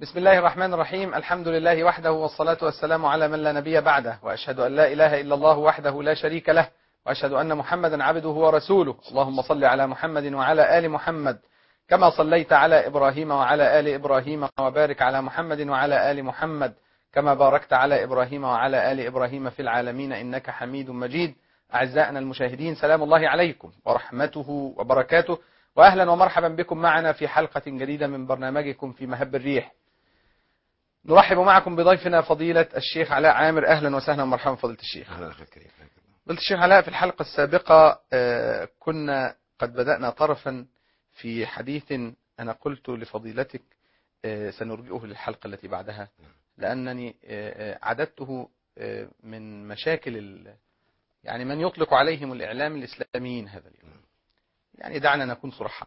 بسم الله الرحمن الرحيم. الحمد لله وحده، والصلاة والسلام على من لا نبي بعده، وأشهد أن لا إله إلا الله وحده لا شريك له، وأشهد أن محمدا عبده ورسوله. اللهم صل على محمد وعلى آل محمد كما صليت على إبراهيم وعلى آل إبراهيم، وبارك على محمد وعلى آل محمد كما باركت على إبراهيم وعلى آل إبراهيم في العالمين إنك حميد مجيد. أعزائنا المشاهدين، سلام الله عليكم ورحمته وبركاته، وأهلا ومرحبا بكم معنا في حلقة جديدة من برنامجكم في مهب الريح. نرحب معكم بضيفنا فضيلة الشيخ علاء عامر. أهلا وسهلا ومرحبا فضيلة الشيخ. أهلا أخي الكريم. فضيلة الشيخ علاء، في الحلقة السابقة كنا قد بدأنا طرفا في حديث أنا قلت لفضيلتك سنرجئه للحلقة التي بعدها، لأنني عددته من مشاكل يعني من يطلق عليهم الإعلام الإسلاميين هذا اليوم. يعني دعنا نكون صرحاء.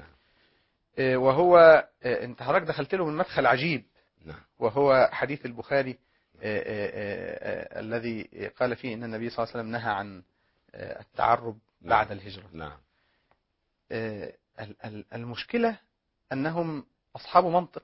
وهو انت حضرتك دخلت له من مدخل عجيب، وهو حديث البخاري الذي قال فيه ان النبي صلى الله عليه وسلم نهى عن التعرب بعد الهجرة. المشكلة انهم اصحاب منطق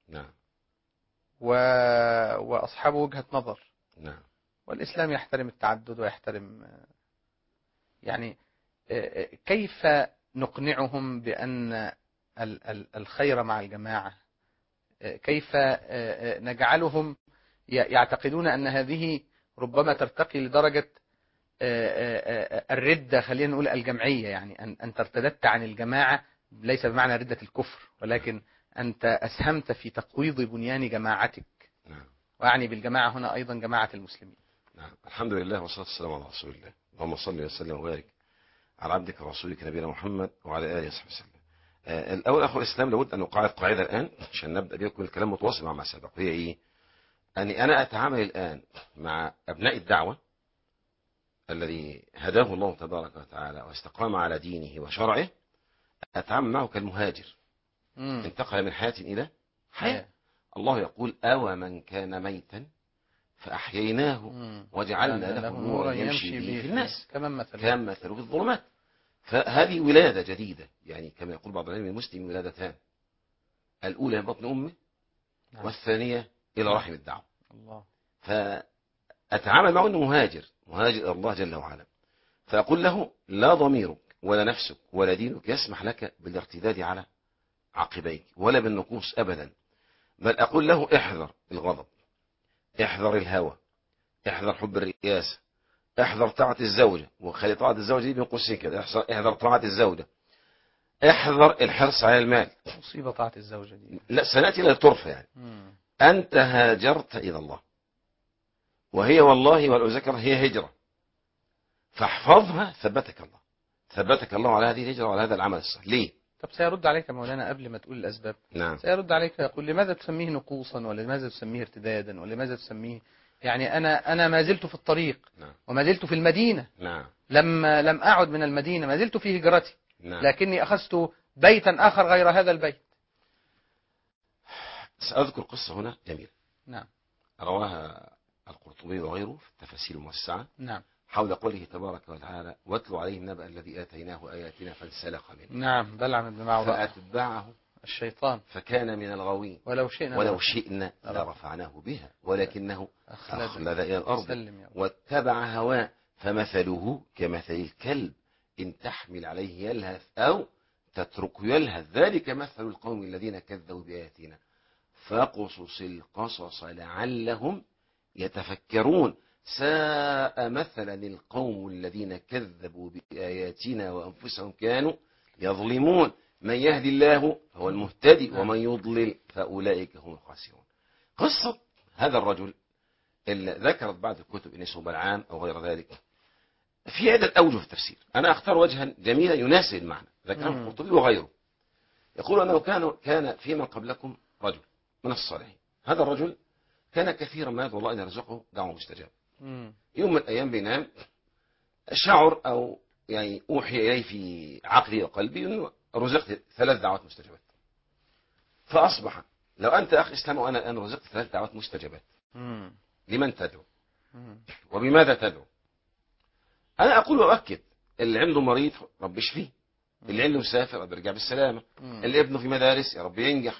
واصحاب وجهة نظر. والاسلام يحترم التعدد ويحترم، يعني كيف نقنعهم بأن الخير مع الجماعة؟ كيف نجعلهم يعتقدون أن هذه ربما ترتقي لدرجة الردة، خلينا نقول الجمعية، يعني أنت ارتدت عن الجماعة، ليس بمعنى ردة الكفر، ولكن أنت أسهمت في تقويض بنيان جماعتك. وأعني بالجماعة هنا أيضا جماعة المسلمين. الحمد لله والصلاة والسلام على رسول الله. اللهم صل وسلم وبارك على عبدك ورسولك نبينا محمد وعلى آله وصحبه وسلم. الأول أخو الإسلام، لابد أن نقاعد قاعدة الآن عشان نبدأ بها كل الكلام متواصل مع ما سبق. هي إيه؟ أني أنا أتعامل الآن مع أبناء الدعوة الذي هداه الله تبارك وتعالى واستقام على دينه وشرعه، أتعامل معه كالمهاجر انتقل من حياة إلى حياة. الله يقول: أو من كان ميتا فأحييناه وجعلنا له نورا يمشي به في الناس كمن مثله في الظلمات. فهذه ولادة جديدة، يعني كما يقول بعض العلماء: المسلم ولادتان، الأولى من بطن أمه والثانية إلى رحم الدعوة. فأتعامل معه أنه مهاجر إلى الله جل وعلا، فأقول له: لا ضميرك ولا نفسك ولا دينك يسمح لك بالارتداد على عقبيك ولا بالنقوص أبدا، بل أقول له: احذر الغضب، احذر الهوى، احذر حب الرئاسة، احذر طاعة الزوجة، وخلي طاعة الزوجة دي بين قوسين كده، احذر طاعة الزوجة، احذر الحرص على المال. مصيبة طاعة الزوجة دي، لا سنأتي إلى الطرف. يعني أنت هاجرت إلى الله، وهي والله والأذكر هي هجرة، فاحفظها ثبتك الله على هذه الهجرة وعلى هذا العمل الصالح. ليه؟ طب سيرد عليك مولانا قبل ما تقول الأسباب. سيرد عليك يقول: لماذا تسميه نقوصا، ولماذا تسميه ارتدادا، ولماذا تسميه، يعني أنا ما زلت في الطريق. وما زلت في المدينة. لم أعد من المدينة، ما زلت في هجرتي. لكني أخذت بيتا آخر غير هذا البيت. سأذكر قصة هنا جميلة رواها القرطبي وغيره في التفاسير الموسعة حول قوله تبارك وتعالى: واتلو عليهم نبأ الذي آتيناه آياتنا فانسلخ منه. بلعم بن معوض فأتبعه الشيطان فكان من الغاوين ولو شئنا لرفعناه بها ولكنه أخلد إلى الأرض واتبع هواه فمثله كمثل الكلب إن تحمل عليه يلهث أو تتركه يلهث، ذلك مثل القوم الذين كذبوا بآياتنا فاقصص القصص لعلهم يتفكرون. ساء مثلا القوم الذين كذبوا بآياتنا وأنفسهم كانوا يظلمون. من يهدي الله هو المهتدي ومن يضلل فأولئك هم الخاسرون. قصة هذا الرجل اللي ذكرت بعض الكتب إن اسمه بلعام أو غير ذلك، في عدة أوجه في التفسير. أنا أختار وجها جميلا يناسب المعنى، ذكره القرطبي وغيره. يقول أنه كان في من قبلكم رجل من الصالحين، هذا الرجل كان كثيرا ما يدعو الله أن يرزقه دعوة مستجابة. يوم من الأيام بينام شعر أو يعني أوحي إليه في عقلي وقلبي أنه رزقت 3 دعوات مستجابات. فأصبح لو أنت أخ إسلام وأنا الآن رزقت 3 دعوات مستجابات، لمن تدعو وبماذا تدعو؟ أنا أقول وأؤكد: اللي عنده مريض رب يشفيه، اللي عنده مسافر رب يرجع بالسلامة، اللي ابنه في مدارس يا رب ينجح،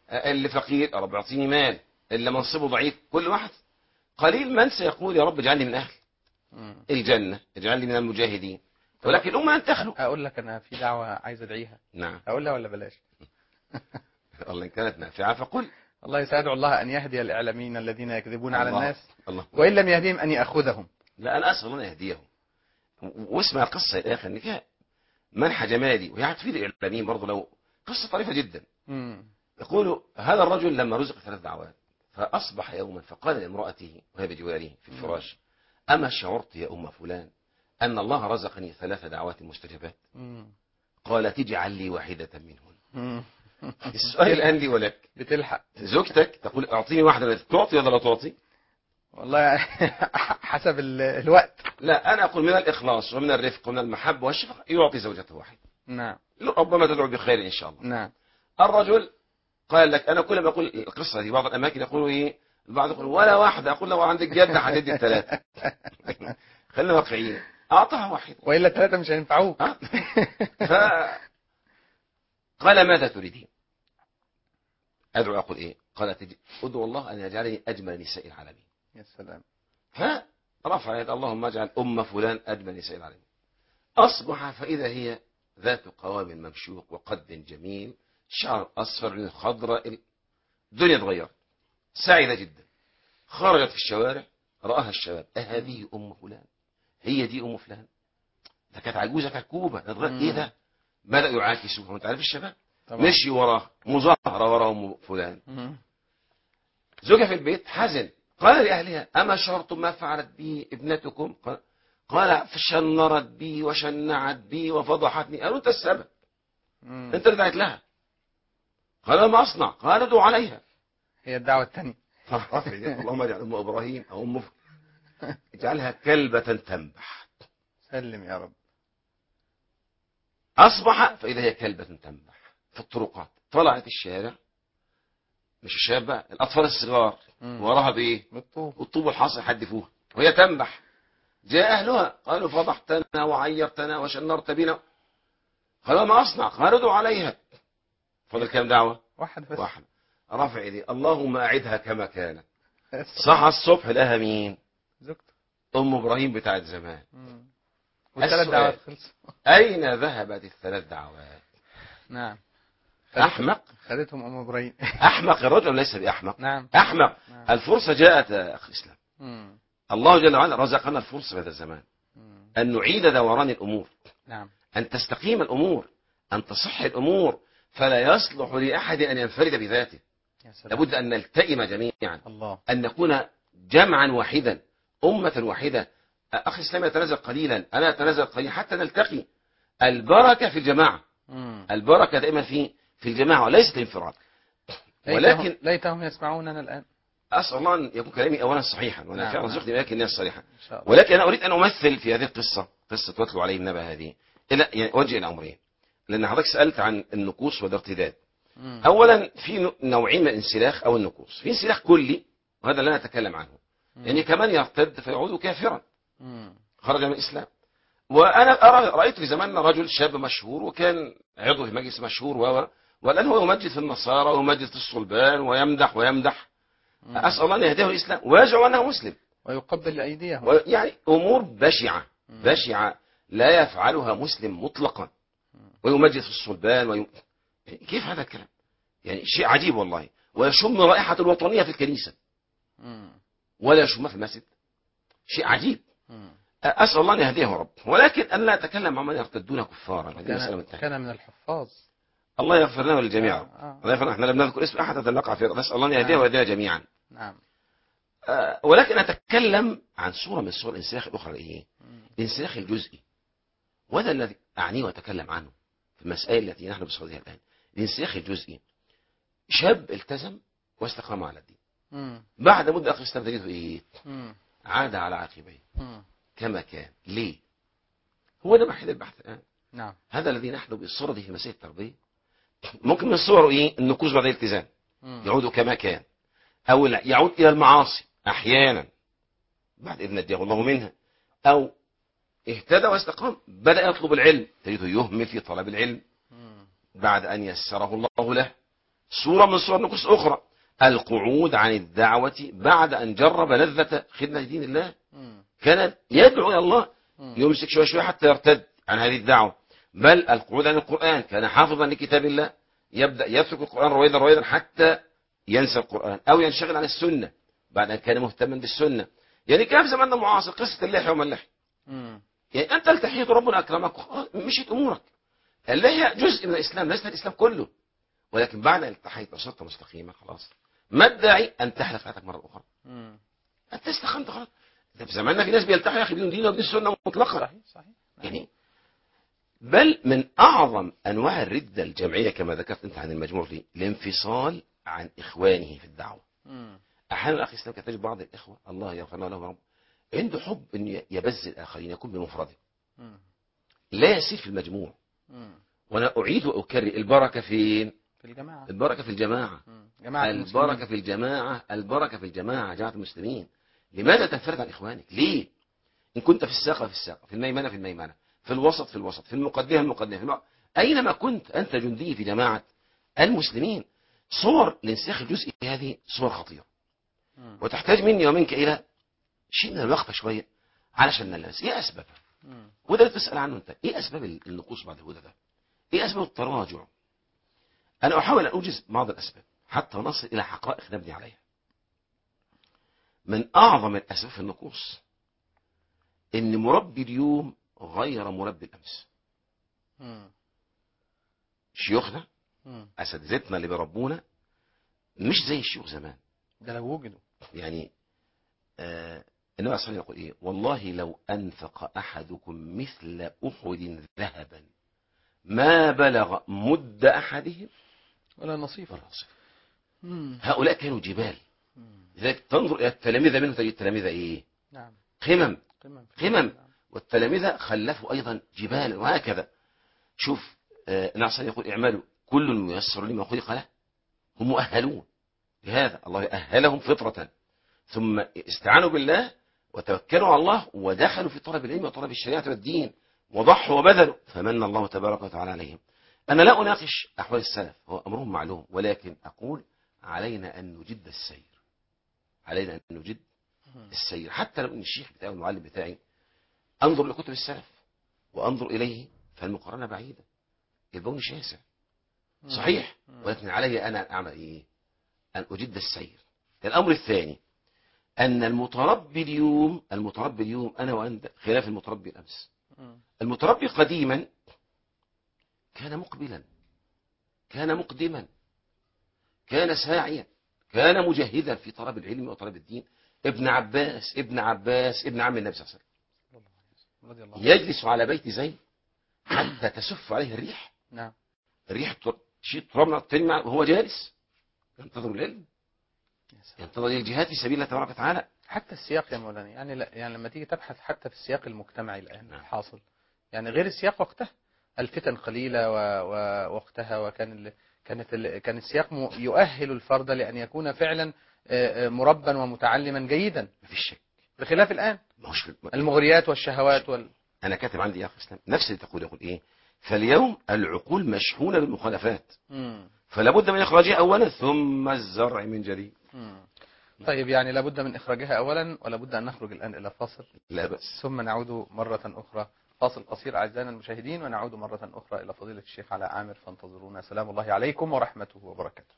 اللي فقير يا رب اعطيني مال، اللي منصبه ضعيف، كل واحد قليل من سيقول يا رب اجعلني من أهل الجنة، اجعلني من المجاهدين، ولكن الأمة أن تخلو. أقول لك أنا في دعوة عايز أدعيها. نعم. أقولها ولا بلاش؟ الله إن كانت نافعة فقل. الله يسعد الله أن يهدي الإعلاميين الذين يكذبون على الناس، الله. وإن لم يهديهم أن يأخذهم. لا أنا أسأل الله أن يهديهم. واسمع القصة يا أخي، إن فيها منحى جمالي وهي هتفيد الإعلاميين برضه، لو قصة طريفة جدا. يقول هذا الرجل لما رزق 3 دعوات فأصبح يوما فقال لامرأته وهي بجواره في الفراش: أما شعرت يا أم فلان أن الله رزقني 3 دعوات مستجابات؟ قالت اجعل لي واحدة منهن. السؤال الآن لي ولك، بتلحق زوجتك تقول أعطيني واحدة، تعطي ولا لا تعطي؟ والله حسب الوقت. لا أنا أقول من الإخلاص ومن الرفق ومن المحبة والشفقة يعطي زوجته واحدة. نعم. ربما تدعو بخير إن شاء الله. نعم. الرجل قال لك أنا كل ما أقول القصة دي بعض الأماكن يقولوا إيه، البعض يقول ولا واحدة، أقول لو عندك جدة هتدي 3. خلينا واقعيين، أعطاها واحدة وإلا 3 مش هينفعوك. قال ماذا تريدين؟ أدعو أقول إيه؟ قالت أدعو الله أن يجعلني أجمل نساء العالمين. يا سلام. فرفع يد اللهم اجعل أم فلان أجمل نساء العالمين. أصبح فإذا هي ذات قوام ممشوق وقد جميل، شعر أصفر خضراء، الدنيا اتغيرت، سعيدة جدا. خرجت في الشوارع رآها الشباب: أهذه أم فلان؟ هي دي أم فلان؟ ده كانت عجوزة كركوبة، إيه ده؟ بدأوا يعاكسوها، وأنت عارف الشباب مشي وراه مظاهرة وراه أم فلان. زوجها في البيت حزن، قال لأهلها: أما شعرتم ما فعلت بي ابنتكم؟ قال فشنرت بي وشنعت بي وفضحتني. قالوا أنت السبب، أنت اللي دعيت لها. قال ما أصنع؟ قال ادعو عليها. هي الدعوة الثانية. اللهم اجعل أم إبراهيم أو أم اجعلها كلبة تنبح. سلم يا رب. أصبح فإذا هي كلبة تنبح في الطرقات. طلعت الشارع، مش الشاب بقى، الأطفال الصغار وراها بإيه؟ بالطوب والحصى يحدفوها وهي تنبح. جاء أهلها قالوا فضحتنا وعيرتنا وشنرت بنا. قالوا ما أصنع؟ قالوا ادعو عليها. فضل كام دعوة؟ واحد بس. واحد. رفع يدي: اللهم أعدها كما كانت. صحى الصبح لها مين؟ زوجته أم إبراهيم بتاعت زمان. والثلاث دعوات خلصوا. أين ذهبت ال3 دعوات؟ نعم. أحمق. خدتهم أم إبراهيم. أحمق الرجل ليس بأحمق. نعم. أحمق. نعم. الفرصة جاءت أخي الإسلام. الله جل وعلا رزقنا الفرصة في هذا الزمان أن نعيد دوران الأمور. نعم. أن تستقيم الأمور، أن تصح الأمور، فلا يصلح لأحد أن ينفرد بذاته. لابد أن نلتئم جميعا. الله. أن نكون جمعا واحدا، أمة واحدة. أخي الإسلام يتنازل قليلا، أنا أتنازل قليلا حتى نلتقي. البركة في الجماعة. البركة دائما في الجماعة وليست الانفراد. ولكن ليتهم يسمعوننا الآن. أسأل الله أن يكون كلامي أولا صحيحا وأنا فعلا رزقني ولكن الناس صريحا. إن شاء الله. ولكن أنا أريد أن أمثل في هذه القصة، قصة واتلو عليهم نبأ هذه، يعني أوجه إلى أمرين. لأن حضرتك سألت عن النكوص والارتداد. أولا في نوعين من الانسلاخ أو النكوص. في انسلاخ كلي وهذا لا نتكلم عنه، يعني كمان يرتد فيعود كافرا، خرج من الإسلام. وأنا رأيت في زماننا رجل شاب مشهور وكان عضو في مجلس مشهور والآن هو يمجد في النصارى ويمجد في الصلبان ويمدح. أسأل الله أن يهديه الإسلام ويزعم أنه مسلم ويقبل أيديهم. يعني أمور بشعة لا يفعلها مسلم مطلقا، ويمجد في الصلبان كيف هذا الكلام؟ يعني شيء عجيب والله. ويشم رائحة الوطنية في الكنيسة ولا يشمها في المسجد، شيء عجيب. أسأل الله أن يهديه رب. ولكن أن لا أتكلم عن من يرتدون كفارا، كان من الحفاظ. الله يغفر لنا وللجميع. الله يغفر لنا. احنا لم نذكر اسم أحد نقع في، نسأل الله أن يهديه ويهدينا جميعا. نعم. ولكن أتكلم عن صورة من صور الانسلاخ الأخرى، إيه؟ الانسلاخ الجزئي، وهذا الذي أعنيه وأتكلم عنه في المسائل التي نحن بصددها الآن. الانسلاخ الجزئي: شاب التزم واستقام على الدين، بعد مدة أخي الإسلام تجده إيه؟ عاد على عقبيه كما كان. ليه؟ هو ده محل البحث الآن. نعم. هذا الذي نحن بصدده في مسائل التربية. ممكن من صوره إيه؟ النكوص بعد الالتزام يعود كما كان، أو يعود إلى المعاصي أحيانا بعد إذ نجاه الله منها، أو اهتدى واستقام بدأ يطلب العلم تجده يهمل في طلب العلم بعد أن يسره الله له. صورة من صور نقص أخرى، القعود عن الدعوة بعد أن جرب لذة خدمة دين الله. كان يدعو إلى الله، يمسك شوية شوية حتى يرتد عن هذه الدعوة. بل القعود عن القرآن، كان حافظا لكتاب الله، يبدأ يترك القرآن رويدا رويدا حتى ينسى القرآن أو ينشغل عن السنة بعد أن كان مهتما بالسنة. يعني كان في زماننا المعاصر قصة اللحية وما اللحية. يعني أنت التحية ربنا أكرمك مشيت أمورك. اللحية جزء من الإسلام، ليس الإسلام كله، ولكن بعد أن التحية وصرت مستقيمة خلاص، ما الداعي أن تحلق حياتك مرة أخرى؟ أنت استقمت خلاص. في زماننا في ناس بيلتحي يا أخي بدون دين وبدون سنة مطلقا. صحيح صحيح. يعني بل من أعظم أنواع الردة الجمعية كما ذكرت أنت عن المجموع دي الانفصال عن إخوانه في الدعوة. أحيانا أخي الإسلام تجد بعض الإخوة الله يغفر له رب عنده حب أن يبذل الآخرين، يكون بمفرده، لا يسير في المجموع. وأنا أعيد وأكرر، البركة فين؟ في الجماعة. البركة في الجماعة. البركة في الجماعة. البركة في الجماعة، جماعة المسلمين. لماذا تنفرد عن إخوانك؟ ليه؟ إن كنت في الساقة في الساقة، في الميمنة في الميمنة، في الوسط في الوسط، في المقدمة المقدمة، أينما كنت أنت جندي في جماعة المسلمين. صور الانسياخ الجزئي هذه صور خطيرة، وتحتاج مني ومنك إلى شيء من الوقفة شوية علشان نلمس إيه أسبابها. وده اللي تسأل عنه أنت، إيه أسباب النقوص بعد الهدى ده؟ إيه أسباب التراجع؟ أنا أحاول أن أوجز بعض الأسباب حتى نصل إلى حقائق نبني عليها. من أعظم الأسباب في النقوص إن مربي اليوم غير مربي الأمس. شيوخنا أساتذتنا اللي بيربونا مش زي الشيوخ زمان. ده لو وجدوا يعني النبي صلى الله عليه وسلم يقول إيه؟ والله لو أنفق أحدكم مثل أحد ذهبا ما بلغ مد أحدهم ولا نصيف. هؤلاء كانوا جبال. لذلك تنظر إلى التلاميذ منهم تجد التلاميذ إيه؟ نعم. قمم. والتلاميذ خلفوا أيضا جبال، وهكذا. شوف النبي صلى يقول اعملوا كل ميسر لما خلق له. هم مؤهلون لهذا، الله أهلهم فطرة، ثم استعانوا بالله وتوكلوا على الله ودخلوا في طلب العلم وطلب الشريعة والدين وضحوا وبذلوا فمن الله تبارك وتعالى عليهم. أنا لا أناقش أحوال السلف، هو أمرهم معلوم، ولكن أقول علينا أن نجد السير. علينا أن نجد السير، حتى لو أن الشيخ بتاعي والمعلم بتاعي أنظر لكتب السلف وأنظر إليه فالمقارنة بعيدة، البون شاسع صحيح، ولكن علي أنا أن أعمل إيه؟ أن أجد السير. الأمر الثاني أن المتربي اليوم أنا وأنت خلاف المتربي الأمس. المتربي قديما كان مقبلا، كان مقدما، كان ساعيا، كان مجهدا في طلب العلم وطلب الدين. ابن عباس ابن عم النبي صلى الله عليه وسلم يجلس على بيت زيد حتى تسف عليه الريح. نعم. الريح شيء ترمنا تلمع وهو جالس ينتظر العلم، ينتظر الجهاد في سبيل الله تبارك وتعالى. حتى السياق يا مولانا، يعني لا، يعني لما تيجي تبحث حتى في السياق المجتمعي الآن الحاصل، يعني غير السياق وقتها، الفتن قليلة ووقتها، وكان كان السياق يؤهل الفرد لأن يكون فعلا مربا ومتعلما جيدا، مفيش شك، بخلاف الآن المغريات والشهوات أنا كاتب عندي يا أخي إسلام نفس اللي يقول إيه؟ فاليوم العقول مشحونة بالمخالفات، فلا بد من إخراجها أولا ثم الزرع من جديد. طيب، يعني لابد من إخراجها أولا، ولا بد أن نخرج الآن إلى فاصل؟ لا بأس. ثم نعود مرة أخرى، فاصل قصير أعزائنا المشاهدين، ونعود مرة أخرى إلى فضيلة الشيخ علاء عامر، فانتظرونا. سلام الله عليكم ورحمته وبركاته.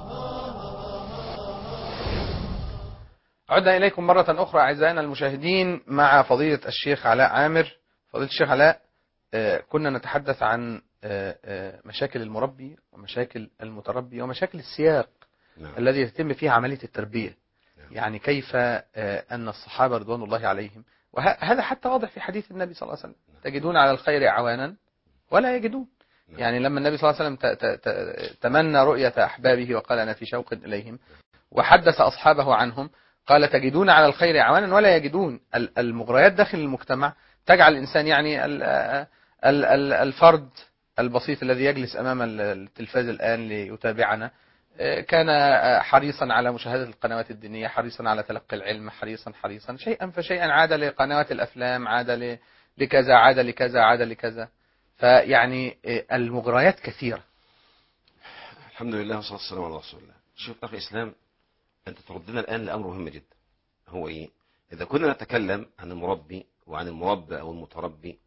عدنا إليكم مرة أخرى أعزائنا المشاهدين مع فضيلة الشيخ علاء عامر. فضيلة الشيخ علاء، كنا نتحدث عن مشاكل المربي ومشاكل المتربي ومشاكل السياق الذي يتم فيه عملية التربية. يعني كيف أن الصحابة رضوان الله عليهم، وهذا حتى واضح في حديث النبي صلى الله عليه وسلم، تجدون على الخير عوانا ولا يجدون. يعني لما النبي صلى الله عليه وسلم تمنى رؤية أحبابه وقال أنا في شوق إليهم، وحدث أصحابه عنهم، قال تجدون على الخير عوانا ولا يجدون. المغريات داخل المجتمع تجعل الإنسان، يعني الفرد البسيط الذي يجلس أمام التلفاز الآن ليتابعنا كان حريصا على مشاهدة القنوات الدينية، حريصا على تلقي العلم، حريصا شيئا فشيئا عاد لقنوات الأفلام، عاد لكذا، عاد لكذا، عاد لكذا. فيعني المغريات كثيرة. الحمد لله والصلاة والسلام على رسول الله. شوف أخي إسلام، أنت تردنا الآن لأمر مهم جدا. هو إيه؟ إذا كنا نتكلم عن المربي وعن المربى أو المتربي،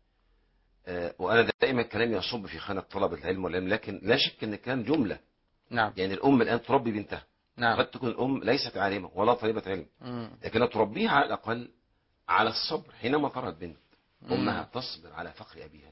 وأنا دائما كلامي يصب في خانة طلبة العلم والعلم، لكن لا شك أن الكلام جملة. نعم. يعني الأم الآن تربي بنتها. نعم. قد تكون الأم ليست عالمة ولا طالبة علم، لكن تربيها على الأقل على الصبر. حينما ترى البنت أمها تصبر على فقر أبيها،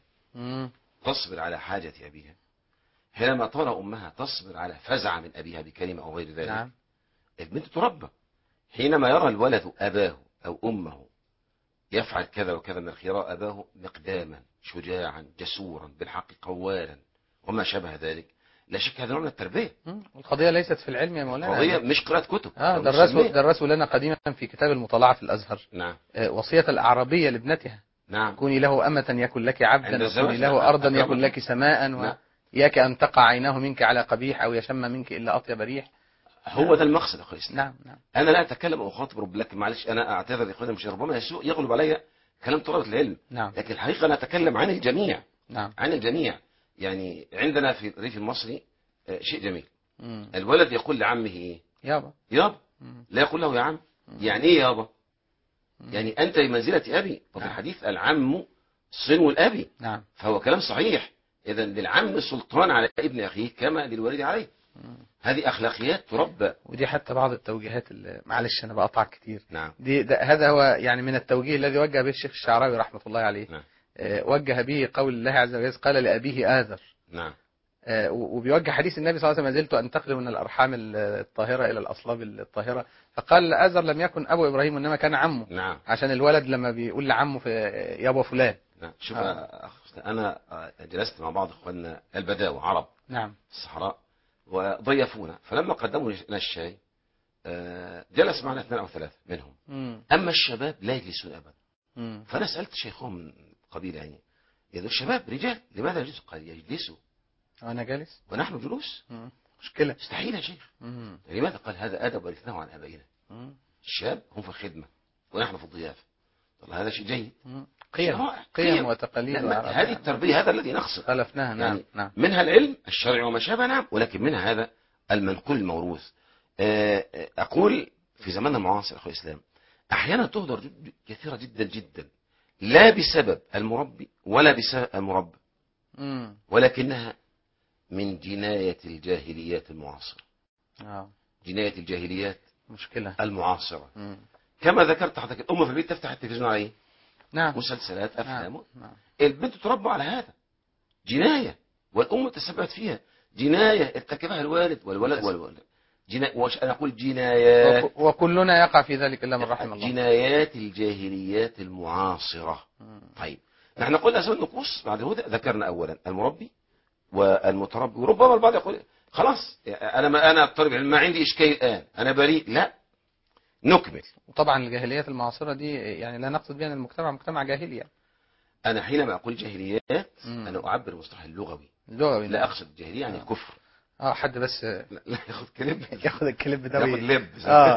تصبر على حاجة أبيها، حينما ترى أمها تصبر على فزع من أبيها بكلمة أو غير ذلك، نعم. البنت تربى. حينما يرى الولد أباه أو أمه يفعل كذا وكذا من الخير، أباه مقداما شجاعا جسورا بالحق قوالا وما شابه ذلك، لا شك هذا نوع من التربية. القضية ليست في العلم يا مولانا، القضية مش قراءة كتب. درسوا لنا قديما في كتاب المطالعة في الأزهر. نعم. وصية الأعرابية لابنتها. نعم. كوني له أمة يكن لك عبدا، وكوني له أرضا يكن لك سماء، وإياك أن تقع عيناه منك على قبيح أو يشم منك إلا أطيب ريح. هو ده المقصد أخي الإسلام. نعم. نعم. أنا لا أتكلم أو أخاطب رب، لكن معلش أنا أعتذر لإخواني، مش ربما يغلب علي كلام طلبة العلم. نعم. لكن الحقيقة أنا أتكلم عن الجميع. نعم. عن الجميع. يعني عندنا في الريف المصري شيء جميل. الولد يقول لعمه إيه؟ يابا. يابا. لا يقول له يا عم. يعني إيه يابا؟ يعني أنت بمنزلة أبي. وفي الحديث العم صنو الأبي. نعم. فهو كلام صحيح. إذا للعم سلطان على ابن أخيه كما للوالد عليه. هذه أخلاقيات تربى. ودي حتى بعض التوجيهات معلش أنا بقطع كتير. نعم. هذا هو يعني من التوجيه الذي وجه به الشيخ الشعراوي رحمة الله عليه. نعم. وجه به قول الله عز وجل قال لأبيه آذر. نعم. وبيوجه حديث النبي صلى الله عليه وسلم: ما زلت أنتقل من الأرحام الطاهرة إلى الأصلاب الطاهرة. فقال آذر لم يكن أبو إبراهيم إنما كان عمه. نعم. عشان الولد لما بيقول لعمه في يابا فلان. نعم. شوف أنا جلست مع بعض إخواننا البداوة عرب. نعم. الصحراء وضيفونا، فلما قدموا لنا الشاي جلس معنا 2 أو 3 منهم. أما الشباب لا يجلسون أبدا. فأنا سألت شيخهم من قبيل يعني الشباب رجال لماذا يجلسوا؟ قال يجلسوا أنا جالس ونحن جلوس. مشكلة. استحيل يا شيخ. لماذا؟ قال هذا أدب ورثناه عن آبائنا. الشاب هم في الخدمة ونحن في الضيافة. والله هذا شيء جيد. قيم وتقاليد. هذه التربية، هذا الذي نقصد. خلفناها. نعم. يعني نعم. منها العلم الشرعي وما شابه. نعم. ولكن منها هذا المنقول الموروث. أقول في زماننا المعاصر أخوي الإسلام أحيانا تهدر كثيرة جدا جدا، لا بسبب المربي ولا بسبب المربى، ولكنها من جناية الجاهليات المعاصرة. جناية الجاهليات مشكلة المعاصرة. كما ذكرت حضرتك، الأم في البيت تفتح التلفزيون على إيه؟ نعم. مسلسلات، أفلام. نعم. البنت تربى على هذا. جناية، والأم تسببت فيها. جناية ارتكبها الوالد والولد. أنا أقول جنايات، وكلنا يقع في ذلك إلا من رحم الله. جنايات الجاهليات المعاصرة. طيب نحن قلنا أسباب النقوص بعد الهدى. ذكرنا أولا المربي والمتربي، وربما البعض يقول خلاص أنا الطالب العلم ما عندي إشكال الآن، أنا بريء. لا، نكمل. وطبعا الجاهليات المعاصرة دي يعني لا نقصد بها أن المجتمع مجتمع جاهلي يعني. أنا حينما أقول جاهليات أنا أعبر المصطلح اللغوي. لا أقصد الجاهلية يعني الكفر. حد بس لا ياخد كليب، ياخد الكليب ده ياخد لب.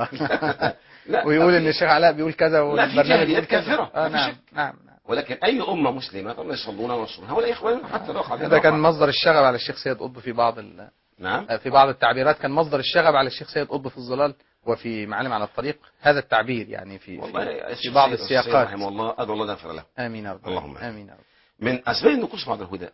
ويقول ان الشيخ علاء بيقول كذا والبرنامج بيقول كافرة. نعم. ولكن أي أمة مسلمة طبعا يصلون ويصومون هؤلاء إخواننا حتى لو هذا كان مصدر الشغب على الشيخ سيد قطب في بعض نعم. في بعض التعبيرات كان مصدر الشغب على الشيخ سيد قطب في الظلال وفي معالم على الطريق. هذا التعبير يعني في بعض السياقات. رحمه الله، أدعو الله يغفر له. آمين يا رب. اللهم آمين يا رب. من أسباب النقوص بعد الهدى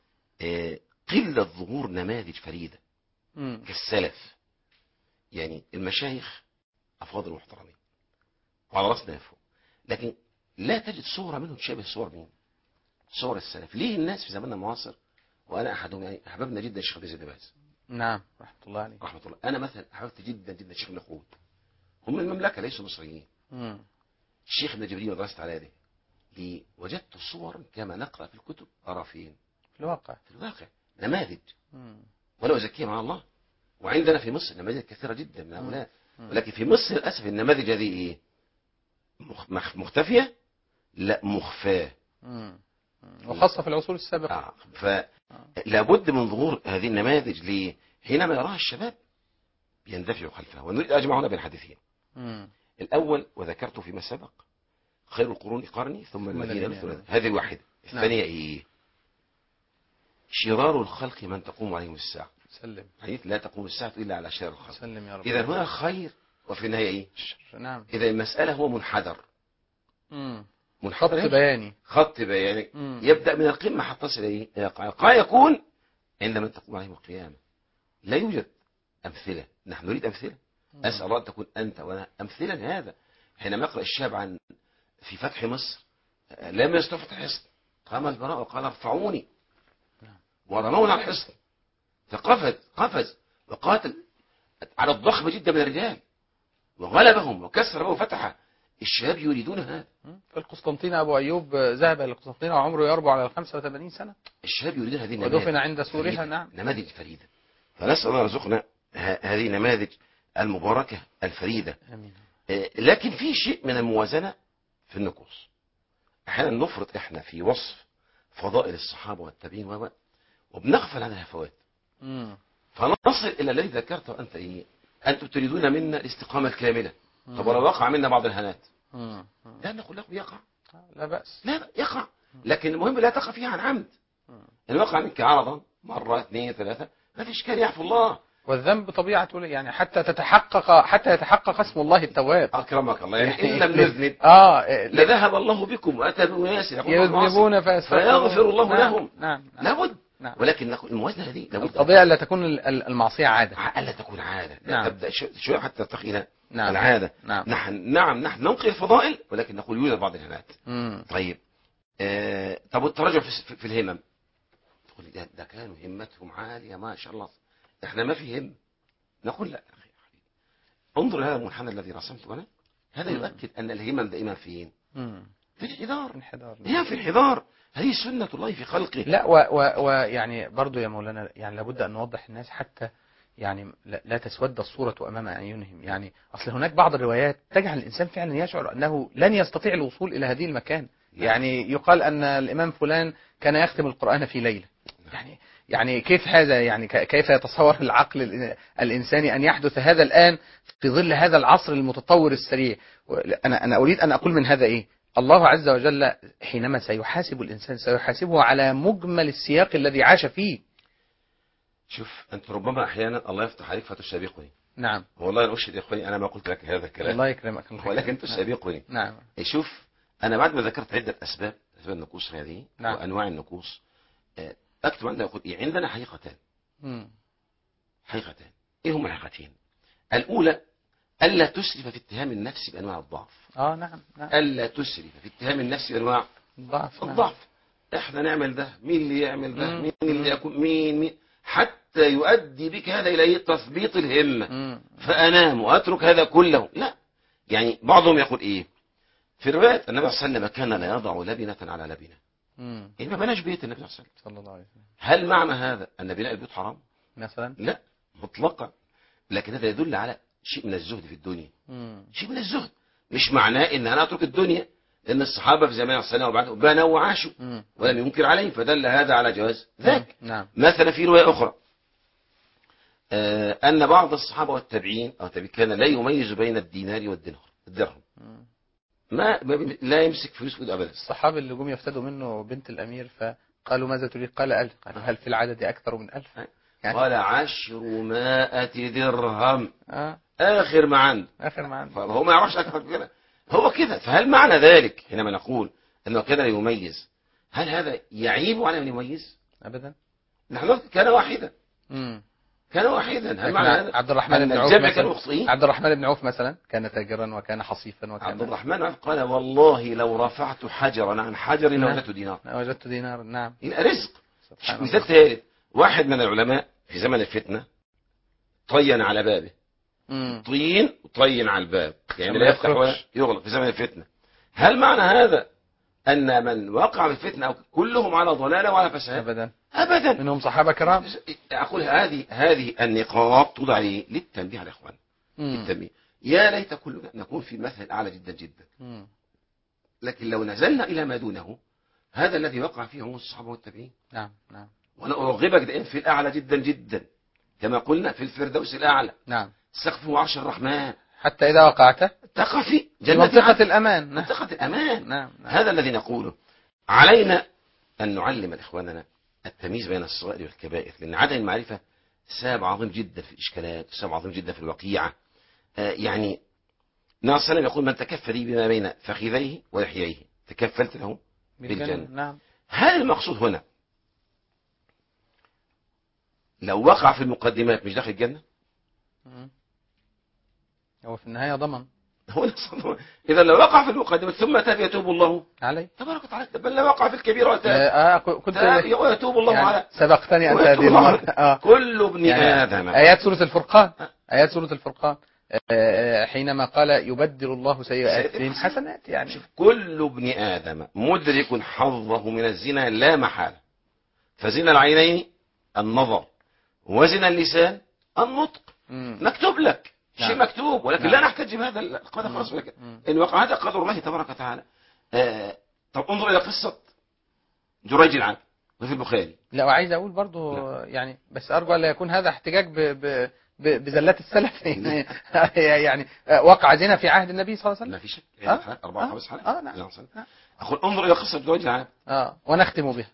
قلة ظهور نماذج فريدة كالسلف. يعني المشايخ أفاضل محترمين وعلى رأسنا يفوق، لكن لا تجد صورة منهم تشابه صور مين؟ صور السلف. ليه الناس في زماننا المعاصر، وأنا أحدهم يعني أحببنا جدا الشيخ عبد العزيز بن باز. نعم رحمة الله عليه. رحمة الله. أنا مثلا أحببت جدا جدا الشيخ ابن خلود. هم من المملكة ليسوا مصريين. الشيخ ابن جبريل ودرست على يده وجدت صور كما نقرأ في الكتب أرى فين؟ في الواقع نماذج. ولا أزكيهم على الله. وعندنا في مصر نماذج كثيرة جدا من هؤلاء، ولكن في مصر للأسف النماذج هذه إيه؟ مختفية، لا مخفاة، وخاصة في العصور السابقة. فلابد من ظهور هذه النماذج. ليه؟ حينما يراها الشباب يندفعوا خلفها. ونريد أجمع هنا بين حديثين. الأول وذكرته فيما سبق، خير القرون قرني ثم الذين مثل هذه الواحدة. الثانية إيه؟ شرار الخلق من تقوم عليهم الساعة. سلم. حديث لا تقوم الساعة إلا على شر الخلق. سلم يا رب. إذا هنا خير وفي النهاية إيه؟ الشر. نعم. إذا المسألة هو منحدر. خط بياني. خط بياني يبدأ من القمة حتى تصل إلى القاع. يكون عندما تقوم عليهم القيامة لا يوجد أمثلة. نحن نريد أمثلة. أسأل الله أن تكون أنت وأنا أمثلة هذا. حينما يقرأ الشاب عن في فتح مصر لم يستطع الحصن، قام البراء وقال ارفعوني، ورمونا على الحصن، فقفز وقاتل على الضخم جدا من الرجال وغلبهم وكسر وفتح. الشباب يريدون هذا. في القسطنطين أبو أيوب ذهب إلى القسطنطين وعمره يربو على 85 سنة. الشباب يريدون هذه النماذج ودفن عند سورها. نعم. نماذج فريدة. فنسأل الله يرزقنا هذه النماذج المباركة الفريدة. أمين. لكن في شيء من الموازنة في النقوص. أحيانا نفرط إحنا في وصف فضائل الصحابة والتابعين وبنغفل عن الهفوات. فنصل إلى الذي ذكرته أنت إيه؟ أنتم تريدون منا الاستقامة الكاملة. طب ولو وقع منا بعض الهنات لا نقول له يقع، لا بأس، لا يقع، لكن المهم لا تقع فيها عن عمد. إن وقع منك عرضا مرة اثنين ثلاثة ما في إشكال، يعفو الله. والذنب طبيعته يعني حتى يتحقق اسم الله التواب. أكرمك الله. يعني إن لم نذنب لذهب الله بكم وأتى بأناس يذنبون فيغفر الله لهم. نعم. لابد. ولكن الموازنة هذه لابد. القضية ألا تكون المعصية عادة. ألا تكون عادة. نعم. تبدأ شوية حتى ترتقي إلى نعم. العادة. نعم. نحن ننقل الفضائل ولكن نقول يوجد بعض الهنات. طيب طب التراجع في الهمم، تقول ده كانوا همتهم عالية ما شاء الله، احنا ما في هم. نقول لا أخي انظر هذا المنحنى الذي رسمته أنا، هذا يؤكد أن الهمم دائما فين؟ في الانحدار. هي في الانحدار. هذه سنة الله في خلقه. لا ويعني برضو يا مولانا يعني لابد أن نوضح الناس حتى يعني لا تسود الصورة أمام أعينهم. يعني أصل هناك بعض الروايات تجعل الإنسان فعلا يشعر أنه لن يستطيع الوصول إلى هذه المكان. يعني يقال أن الإمام فلان كان يختم القرآن في ليلة. يعني كيف هذا؟ يعني كيف يتصور العقل الإنساني أن يحدث هذا الآن في ظل هذا العصر المتطور السريع؟ أنا أريد أن أقول من هذا إيه؟ الله عز وجل حينما سيحاسب الإنسان سيحاسبه على مجمل السياق الذي عاش فيه. شوف أنت ربما أحيانا الله يفتح عليك فتسابقني. نعم. والله أنا أشهد يا إخواني أنا ما قلت لك هذا الكلام. الله يكرمك. ولكن تسابقني. نعم. شوف أنا بعد ما ذكرت عدة أسباب النقوص هذه. نعم. وأنواع النقوص أكتب عندنا يقول إيه؟ عندنا حقيقتان. حقيقتان. إيه هم الحقيقتين؟ الأولى ألا تسرف في اتهام النفس بأنواع الضعف. نعم. ألا تسرف في اتهام النفس بأنواع الضعف. إحنا نعمل ده، مين اللي يعمل ده، مين اللي يكون مين حتى يؤدي بك هذا إلى تثبيط الهمة فأنام وأترك هذا كله. لا، يعني بعضهم يقول إيه في الروايات النبي صلى الله عليه وسلم كان لا يضع لبنة على لبنة. إيه ما بناش بيت النبي صلى الله عليه وسلم. هل معنى هذا أن بناء البيوت حرام مثلا؟ لا مطلقا، لكن هذا يدل على شيء من الزهد في الدنيا. شيء من الزهد، مش معناه ان انا اترك الدنيا، لان الصحابه في زمان الصلاه وبعد بنوا وعاشوا ولم ينكر عليهم، فدل هذا على جواز ذاك. مثلا في روايه اخرى ان بعض الصحابه والتابعين كان لا يميز بين الدينار والدرهم. ما لا يمسك فلوس في ابدا. الصحابه اللي جم يفتدوا منه بنت الامير فقالوا ماذا تريد؟ قال 1000. قالوا هل في العدد اكثر من 1000؟ قال 10 درهم. آخر ما عنده. فهو ما يعرفش أكثر كده، هو كده. فهل معنى ذلك حينما نقول أنه كان لا يميز هل هذا يعيب على من يميز؟ أبدا. نحن كان واحدا. كان واحدا. هل معنى هذا؟ عبد الرحمن بن عوف مثلا كان تاجرا وكان حصيفا عبد الرحمن بن عوف قال والله لو رفعت حجرا عن حجر لوجدت دينار. وجدت دينار. نعم. رزق. مثال ثالث، واحد من العلماء في زمن الفتنة طين على بابه. طين وطين على الباب، يعني لا يفتح ولا يغلق في زمن الفتنة. هل معنى هذا أن من وقع في الفتنة أو كلهم على ضلالة وعلى فساد؟ أبدا. منهم صحابة كرام. أقول هذه النقاط توضع للتنبيه على الإخوان. للتنبيه. يا ليت كلنا نكون في المثل الأعلى جدا جدا. لكن لو نزلنا إلى ما دونه هذا الذي وقع فيه هم الصحابة والتابعين. نعم. وأنا أرغبك دائما في الأعلى جدا جدا كما قلنا في الفردوس الأعلى. نعم. سقفه عرش الرحمن حتى إذا وقعت تقع في منطقة الأمان. منطقة الأمان. نعم. هذا الذي نقوله. علينا أن نعلم إخواننا التمييز بين الصغائر والكبائر، لأن عدم المعرفة سبب عظيم جدا في الإشكالات، سبب عظيم جدا في الوقيعة. يعني النبي صلى الله عليه وسلم يقول: من تكفل لي بما بين فخذيه ولحييه تكفلت له بالجنة. نعم. هل المقصود هنا لو وقع في المقدمات مش داخل الجنة؟ هو في النهاية ضمن. هو إذا لو وقع في المقدمات ثم تاب يتوب الله عليه تبارك وتعالى، بل لو وقع في الكبيرة كنت يتوب الله يعني على سبقتني أنت هذه المرة. كل ابن يعني آدم. آيات سورة الفرقان حينما قال يبدل الله سيئاتهم حسنات. يعني كل ابن آدم مدرك حظه من الزنا لا محالة، فزنا العينين النظر، وزنا اللسان النطق. مكتوب لك شيء مكتوب، ولكن لا نحتج بهذا القدر خلاص. إن وقع هذا قدر الله تبارك وتعالى. طب انظر إلى قصة جريج العبد وفي البخاري. لا، وعايز أقول برضو يعني بس أرجو ألا يكون هذا احتجاج بزلات السلف. يعني وقع زنا في عهد النبي صلى الله عليه وسلم. لا في شك. 4 5 حالات. نعم. أقول انظر إلى قصة جريج العبد ونختم بها.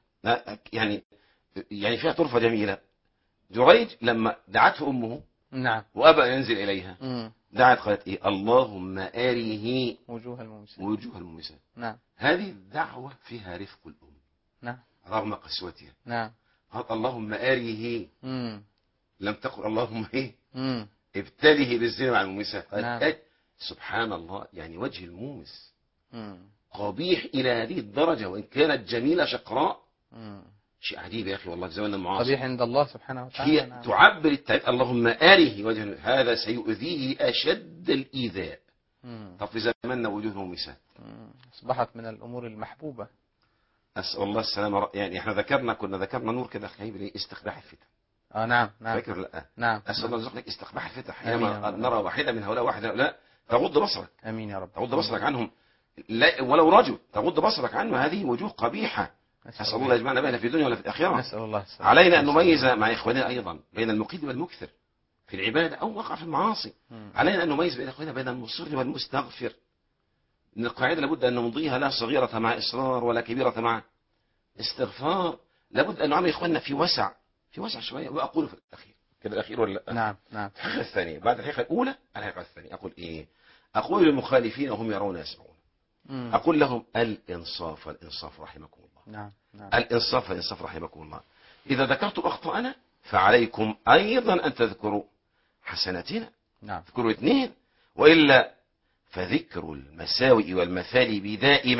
يعني فيها طرفة جميلة. جريج لما دعته أمه نعم وأبى ينزل إليها دعت قالت إيه؟ اللهم أريه وجوه المومسات. نعم. هذه الدعوة فيها رفق الأم. نعم. رغم قسوتها. نعم. قالت اللهم أريه. لم تقل اللهم إيه؟ ابتله بالزنا مع المومسات. قالت سبحان الله، يعني وجه المومس قبيح إلى هذه الدرجة وإن كانت جميلة شقراء. شيء عجيب يا أخي والله في زماننا المعاصر. قبيح عند الله سبحانه وتعالى. هي تعبر التعبير اللهم آله وجه هذا سيؤذيه أشد الإيذاء. طب في زماننا وجوه مومسات أصبحت من الأمور المحبوبة. أسأل الله السلامة. يعني احنا كنا ذكرنا نور كده خيب استقباح الفتن. نعم. فاكر؟ لا. نعم. أسأل الله يرزقك استقباح الفتن حينما نرى واحدة من هؤلاء واحدة لا تغض بصرك. امين يا رب. تغض بصرك عنهم، لا ولو رجل تغض بصرك عنه. هذه وجوه قبيحة. أسأل الله يجمعنا بينها في الدنيا ولا في الآخرة. نسأل الله السلامة. علينا أن نميز مع إخواننا أيضا بين المقيد والمكثر في العبادة أو وقع في المعاصي. علينا أن نميز بين إخواننا بين المصر والمستغفر. إن القاعدة لابد أن نمضيها لا صغيرة مع إصرار ولا كبيرة مع استغفار. لابد أن نعمل إخواننا في وسع شوية. وأقول في الأخير كده، الأخير ولا لا؟ نعم. الحقيقة الثانية بعد الحقيقة الأولى الحقيقة الثانية أقول إيه؟ أقول للمخالفين وهم يرون يسمعون. أقول لهم الإنصاف رحمكم الله. نعم. الإنصاف رحمكم الله. إذا ذكرتم أخطأنا فعليكم أيضا أن تذكروا حسناتنا. نعم. اذكروا 2. وإلا فذكر المساوئ والمثالب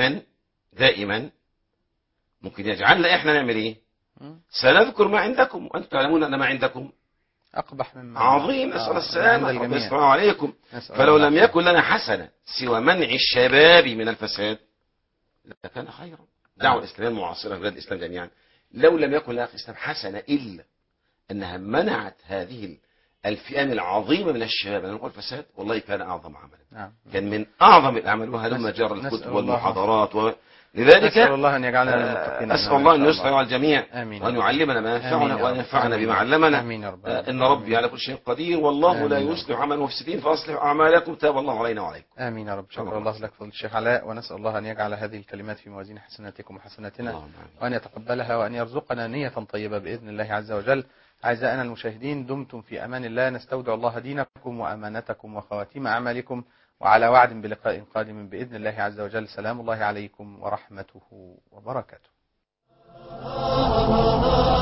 دائما ممكن يجعلنا إحنا نعمل إيه؟ سنذكر ما عندكم وأنتم تعلمون أن ما عندكم أقبح مما عظيم. نسأل السلامة والسلام عليكم. فلو لم يكن لنا حسنة سوى منع الشباب من الفساد لكان خيرا. دعوة الإسلامية المعاصرة في بلاد الإسلام جميعا لو لم يكن لها الإسلام حسنة إلا أنها منعت هذه الفئام العظيمة من الشباب أن يقول الفساد، والله كان أعظم عملا. كان من أعظم الأعمال وهلم جرى الكتب والمحاضرات لذلك نسأل الله أن يجعلنا من المتقين. أسأل الله أن يسر على الجميع وأن يعلمنا ما ينفعنا وأن ينفعنا بما علمنا. إن ربي على كل شيء قدير والله لا يصلح عمل المفسدين فأصلح أعمالكم تاب الله علينا وعليكم. آمين يا رب. شكر الله لك فضل الشيخ علاء، ونسأل الله أن يجعل هذه الكلمات في موازين حسناتكم وحسناتنا وأن يتقبلها وأن يرزقنا نية طيبة بإذن الله عز وجل. أعزائنا المشاهدين، دمتم في أمان الله. نستودع الله دينكم وأمانتكم وخواتيم أعمالكم، وعلى وعد بلقاء قادم بإذن الله عز وجل. سلام الله عليكم ورحمته وبركاته.